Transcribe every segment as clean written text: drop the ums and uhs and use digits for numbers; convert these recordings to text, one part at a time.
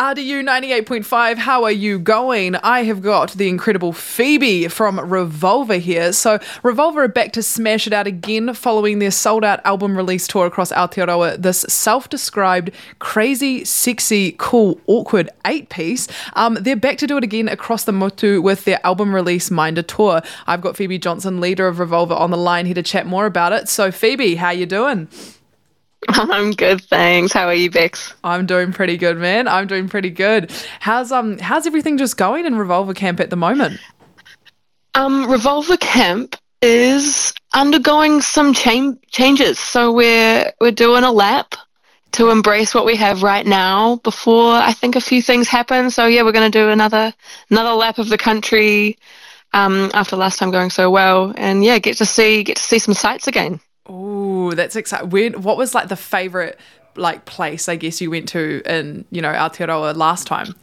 RDU 98.5, how are you going? I have got the incredible Phoebe from Revolver here. So Revolver are back to smash it out again following their sold-out album release tour across Aotearoa. This self-described crazy, sexy, cool, awkward 8-piece. They're back to do it again across the motu with their album release Minder tour. I've got Phoebe Johnson, leader of Revolver, on the line here to chat more about it. So Phoebe, how you doing? I'm good, thanks. How are you, Bex? I'm doing pretty good, man. I'm doing pretty good. How's everything just going in Revolver Camp at the moment? Revolver Camp is undergoing some changes. So we're doing a lap to embrace what we have right now before I think a few things happen. So yeah, we're going to do another lap of the country after last time going so well, and yeah, get to see some sights again. Oh, that's exciting. What was like the favourite place I guess you went to in, Aotearoa last time?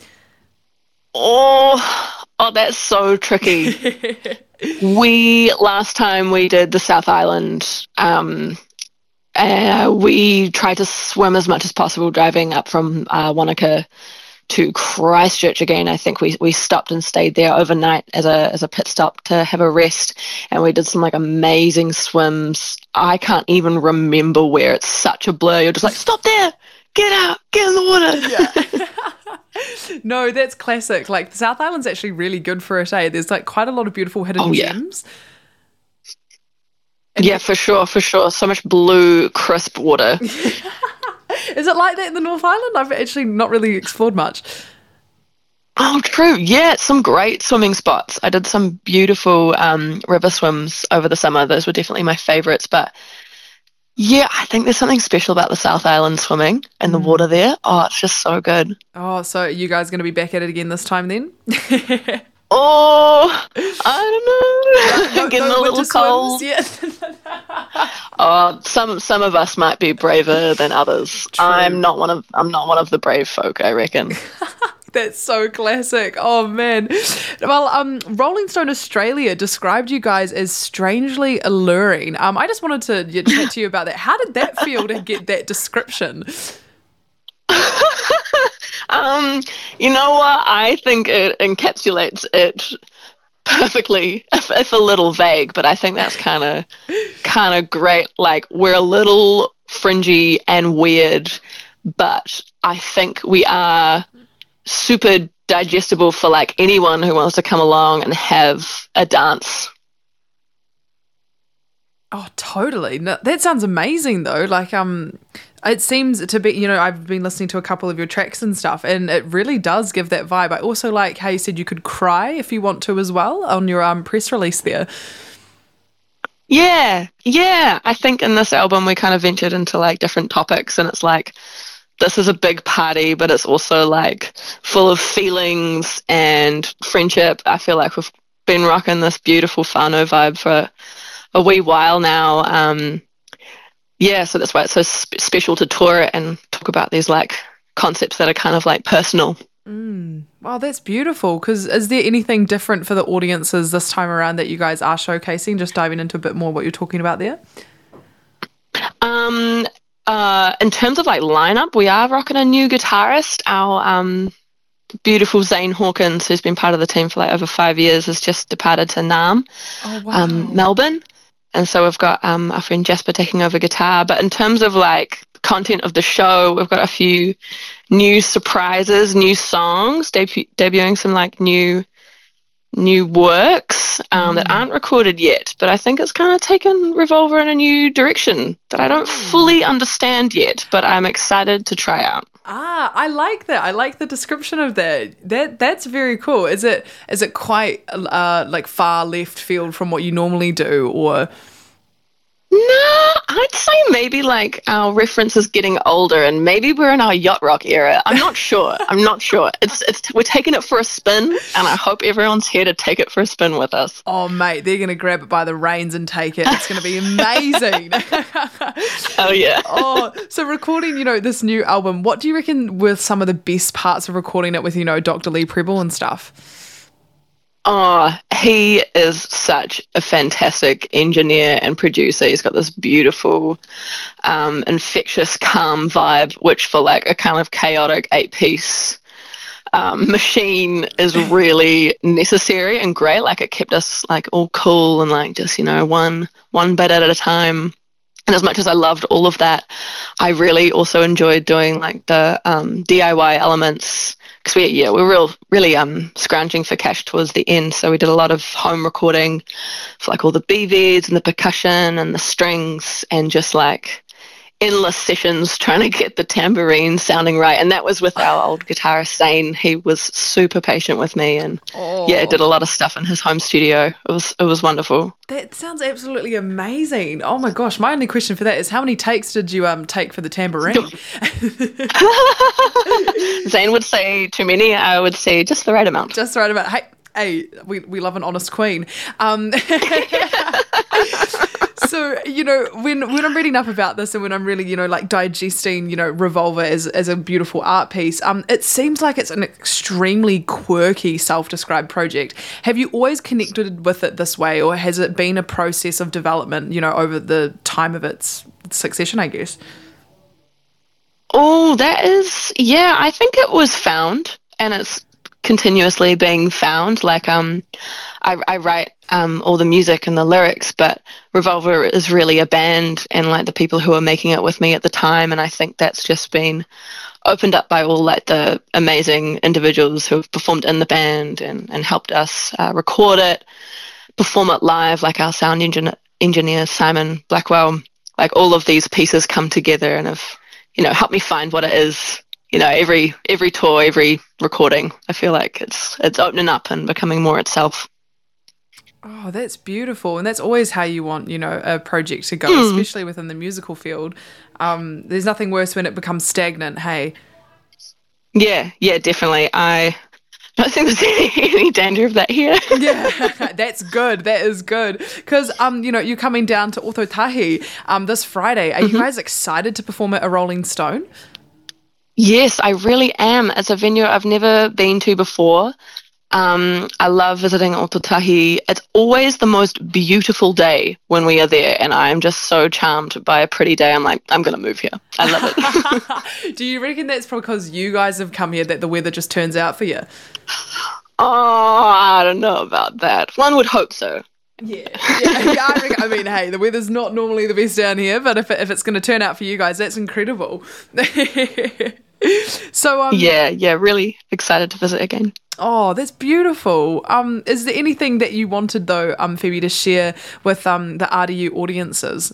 Oh, that's so tricky. Last time we did the South Island. We tried to swim as much as possible driving up from Wanaka to Christchurch again. I think we stopped and stayed there overnight as a pit stop to have a rest, and we did some amazing swims. I can't even remember where. It's such a blur. You're just like, stop there, get out, get in the water. Yeah. No, that's classic. The South Island's actually really good for it, eh? There's quite a lot of beautiful hidden gems. Yeah, for sure. So much blue, crisp water. Is it like that in the North Island? I've actually not really explored much. Oh, true. Yeah, some great swimming spots. I did some beautiful river swims over the summer. Those were definitely my favourites. But yeah, I think there's something special about the South Island swimming and the water there. Oh, it's just so good. Oh, so are you guys going to be back at it again this time then? Oh, I don't know. Getting a little cold. Yeah. Oh, some of us might be braver than others. True. I'm not one of the brave folk, I reckon. That's so classic. Oh man. Well, Rolling Stone Australia described you guys as strangely alluring. I just wanted to chat to you about that. How did that feel to get that description? You know what? I think it encapsulates it perfectly. If a little vague, but I think that's kind of great. We're a little fringy and weird, but I think we are super digestible for anyone who wants to come along and have a dance. Oh, totally. No, that sounds amazing though. It seems to be, I've been listening to a couple of your tracks and stuff, and it really does give that vibe. I also like how you said you could cry if you want to as well on your press release there. Yeah. I think in this album we kind of ventured into different topics, and it's this is a big party, but it's also full of feelings and friendship. I feel like we've been rocking this beautiful whānau vibe for a wee while now. Yeah, so that's why it's so special to tour it and talk about these concepts that are kind of personal. Wow, that's beautiful. Because is there anything different for the audiences this time around that you guys are showcasing? Just diving into a bit more what you're talking about there. In terms of lineup, we are rocking a new guitarist. Our beautiful Zane Hawkins, who's been part of the team for over 5 years, has just departed to Naarm, Melbourne. And so we've got our friend Jasper taking over guitar. But in terms of content of the show, we've got a few new surprises, new songs, debuting some new works that aren't recorded yet. But I think it's kind of taken Revolver in a new direction that I don't fully understand yet, but I'm excited to try out. I like that. I like the description of that. That's very cool. Is it quite far left field from what you normally do, or? No, I'd say maybe our reference is getting older, and maybe we're in our yacht rock era. I'm not sure. It's we're taking it for a spin, and I hope everyone's here to take it for a spin with us. Oh mate, they're gonna grab it by the reins and take it. It's gonna be amazing. Oh yeah. Oh, so recording, this new album, what do you reckon were some of the best parts of recording it with, Dr. Lee Preble and stuff? Oh, he is such a fantastic engineer and producer. He's got this beautiful, infectious, calm vibe, which for a kind of chaotic 8-piece machine is really necessary and great. Like it kept us like all cool and like just, one bit at a time. And as much as I loved all of that, I really also enjoyed doing like the DIY elements because we were really scrounging for cash towards the end. So we did a lot of home recording for like all the BVs and the percussion and the strings and just like endless sessions trying to get the tambourine sounding right. And that was with our old guitarist Zane. He was super patient with me and did a lot of stuff in his home studio. It was wonderful. That sounds absolutely amazing. Oh my gosh, my only question for that is how many takes did you take for the tambourine? Zane would say too many. I would say just the right amount. Just the right amount. Hey, we love an honest queen. So, when I'm reading up about this and when I'm really, like digesting, Revolver as a beautiful art piece, it seems like it's an extremely quirky self-described project. Have you always connected with it this way, or has it been a process of development, over the time of its succession, I guess? Oh, I think it was found and it's continuously being found. Like, I write all the music and the lyrics, but Revolver is really a band and like the people who are making it with me at the time. And I think that's just been opened up by all like the amazing individuals who have performed in the band and helped us record it, perform it live, like our sound engineer, Simon Blackwell. Like all of these pieces come together and have, helped me find what it is. Every tour, every recording, I feel like it's opening up and becoming more itself. Oh, that's beautiful. And that's always how you want, a project to go, especially within the musical field. There's nothing worse when it becomes stagnant, hey? Yeah, definitely. I don't think there's any danger of that here. Yeah, that's good. That is good. Because, you're coming down to Ōtautahi this Friday. Are you guys excited to perform at a Rolling Stone? Yes, I really am. It's a venue I've never been to before. I love visiting Ōtautahi. It's always the most beautiful day when we are there, and I am just so charmed by a pretty day. I'm like, I'm going to move here. I love it. Do you reckon that's because you guys have come here that the weather just turns out for you? Oh, I don't know about that. One would hope so. Yeah. I mean, hey, the weather's not normally the best down here, but if it's going to turn out for you guys, that's incredible. So really excited to visit again. Oh, that's beautiful. Is there anything that you wanted though, Phoebe, to share with the RDU audiences?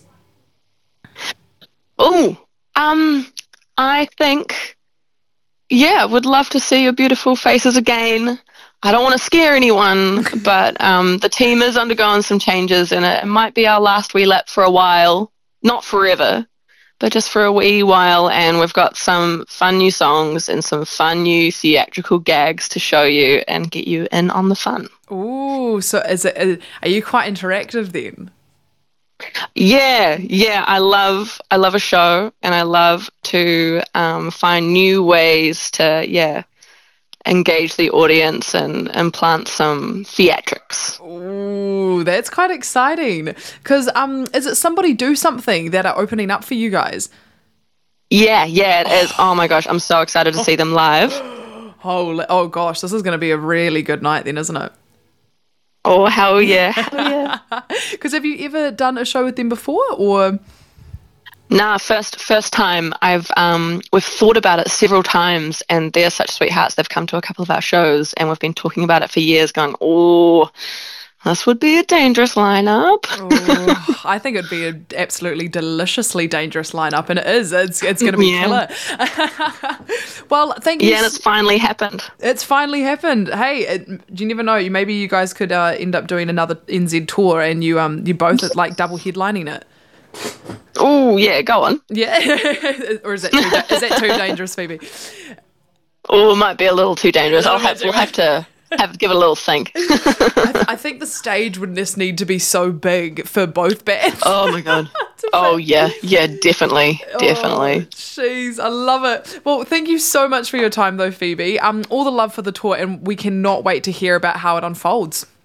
Oh, I think, would love to see your beautiful faces again. I don't want to scare anyone, but the team is undergoing some changes and it might be our last wee lap for a while. Not forever, but just for a wee while. And we've got some fun new songs and some fun new theatrical gags to show you and get you in on the fun. Ooh, so are you quite interactive then? Yeah. I love a show and I love to find new ways to, engage the audience and implant some theatrics. Ooh, that's quite exciting. Because is it Somebody Do Something that are opening up for you guys? Yeah, it is. Oh my gosh, I'm so excited to see them live. Oh gosh, this is going to be a really good night then, isn't it? Oh, hell yeah. Because have you ever done a show with them before, or...? Nah, first time. We've thought about it several times, and they're such sweethearts. They've come to a couple of our shows, and we've been talking about it for years, going, "Oh, this would be a dangerous lineup." Oh, I think it'd be an absolutely deliciously dangerous lineup, and it is. It's going to be killer. Well, thank you. Yeah, and it's finally happened. It's finally happened. Hey, you never know. Maybe you guys could end up doing another NZ tour, and you both like double headlining it. Oh, yeah, go on. Yeah. Or is that too dangerous, Phoebe? Oh, it might be a little too dangerous. We'll have to give it a little think. I think the stage would just need to be so big for both bands. Oh, my God. Oh, yeah. Yeah, definitely. Jeez, I love it. Well, thank you so much for your time, though, Phoebe. All the love for the tour, and we cannot wait to hear about how it unfolds.